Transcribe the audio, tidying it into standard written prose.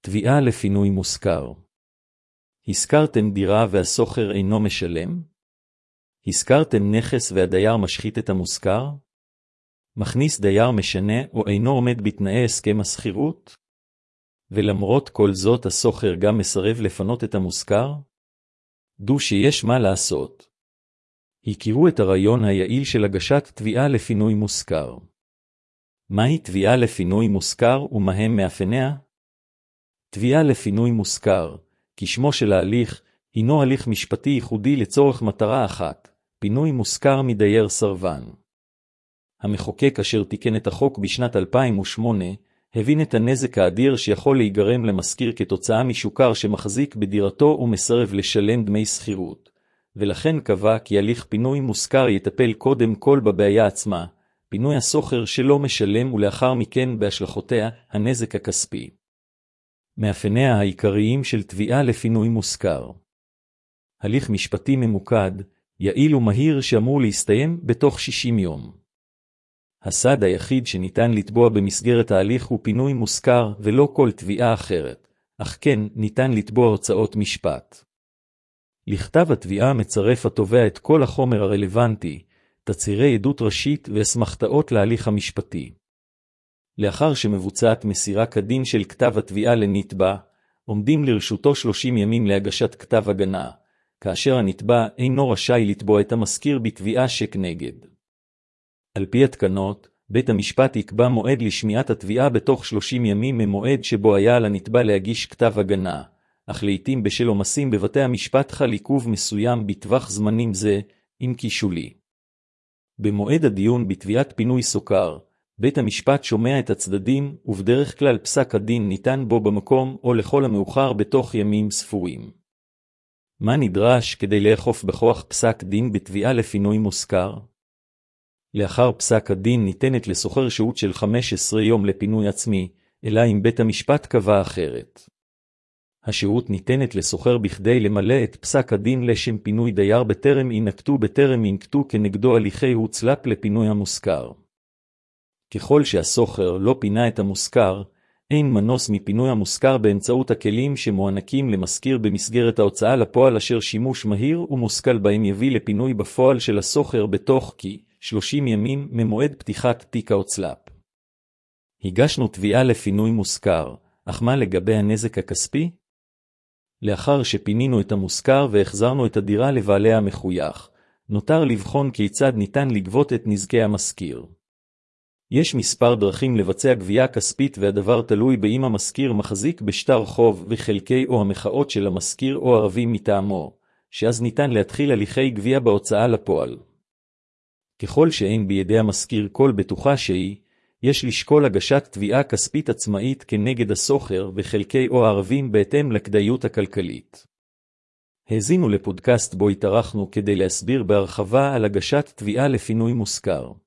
תביעה לפינוי מושכר. הזכרתם דירה והסוחר אינו משלם? הזכרתם נכס והדייר משחית את המושכר? מכניס דייר משנה או אינו עומד בתנאי הסכם השכירות? ולמרות כל זאת הסוחר גם מסרב לפנות את המושכר? דעו שיש מה לעשות. הכירו את הרעיון היעיל של הגשת תביעה לפינוי מושכר. מהי תביעה לפינוי מושכר ומהם מאפיניה? תביעה לפינוי מושכר, כשמו של ההליך, הינו הליך משפטי ייחודי לצורך מטרה אחת, פינוי מושכר מדייר סרבן. המחוקק אשר תיקן את החוק בשנת 2008, הבין את הנזק האדיר שיכול להיגרם למשכיר כתוצאה משוכר שמחזיק בדירתו ומסרב לשלם דמי שכירות, ולכן קבע כי הליך פינוי מושכר יטפל קודם כל בבעיה עצמה, פינוי הסוחר שלא משלם ולאחר מכן בהשלכותיה הנזק הכספי. מאפייניה העיקריים של תביעה לפינוי מושכר. הליך משפטי ממוקד, יעיל ומהיר שאמור להסתיים בתוך 60 יום. הסעד היחיד שניתן לתבוע במסגרת ההליך הוא פינוי מושכר ולא כל תביעה אחרת, אך כן ניתן לתבוע הוצאות משפט. לכתב התביעה מצרף התובע את כל החומר הרלוונטי, תצהירי עדות ראשית ואסמכתאות להליך המשפטי. לאחר שמבוצעת מסירה כדין של כתב התביעה לנתבע, עומדים לרשותו 30 ימים להגשת כתב הגנה, כאשר הנתבע אינו רשאי לתבוע את המשכיר בתביעה שכנגד. על פי התקנות, בית המשפט יקבע מועד לשמיעת התביעה בתוך 30 ימים ממועד שבו היה על הנתבע להגיש כתב הגנה, אך לעתים בשל עומסים בבתי המשפט חל עיכוב מסוים בטווח זמנים זה, אם כי שולי. במועד הדיון בתביעת פינוי סוכר, בית המשפט שומע את הצדדים, ובדרך כלל פסק הדין ניתן בו במקום או לכל המאוחר בתוך ימים ספורים. מה נדרש כדי לאכוף בכוח פסק דין בתביעה לפינוי מושכר? לאחר פסק הדין ניתנת לסוחר שהות של 15 יום לפינוי עצמי, אלא אם בית המשפט קבע אחרת. השהות ניתנת לסוחר בכדי למלא את פסק הדין לשם פינוי דייר בטרם ינקטו כנגדו הליכי הוצל"פ לפינוי המושכר. ככל שהסוחר לא פינה את המושכר, אין מנוס מפינוי המושכר באמצעות הכלים שמוענקים למשכיר במסגרת ההוצאה לפועל אשר שימוש מהיר ומושכל בהם יביא לפינוי בפועל של הסוחר בתוך 30 ימים ממועד פתיחת תיק ההוצל"פ. הגשנו תביעה לפינוי מושכר, אך מה לגבי הנזק הכספי? לאחר שפינינו את המושכר והחזרנו את הדירה לבעליה המחויך, נותר לבחון כיצד ניתן לגבות את נזקי המשכיר. יש מספר דרכים לבצע גבייה כספית והדבר תלוי באם המשכיר מחזיק בשטר חוב וחלקי או המחאות של המשכיר או ערבים מטעמו, שאז ניתן להתחיל הליכי גבייה בהוצאה לפועל. ככל שאין בידי המשכיר כל בטוחה שהיא, יש לשקול הגשת תביעה כספית עצמאית כנגד הסוחר וחלקי או הערבים בהתאם לכדאיות הכלכלית. האזינו לפודקאסט בו התארחנו כדי להסביר בהרחבה על הגשת תביעה לפינוי מושכר.